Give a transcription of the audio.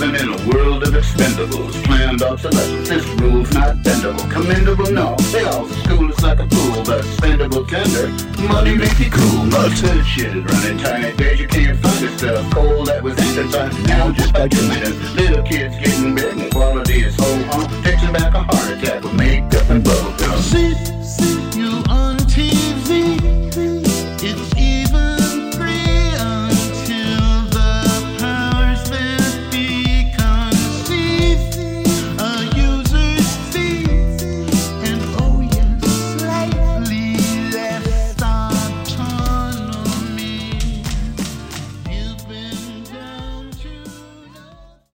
living in a world of expendables. Planned obsolescence, this rule's not bendable. Commendable, no, they all school is like a pool, but spendable tender. Money makes you cool, much hood shit is running tiny days. You can't find the stuff cold that was anthracised now just by 2 minutes. Little kids getting big,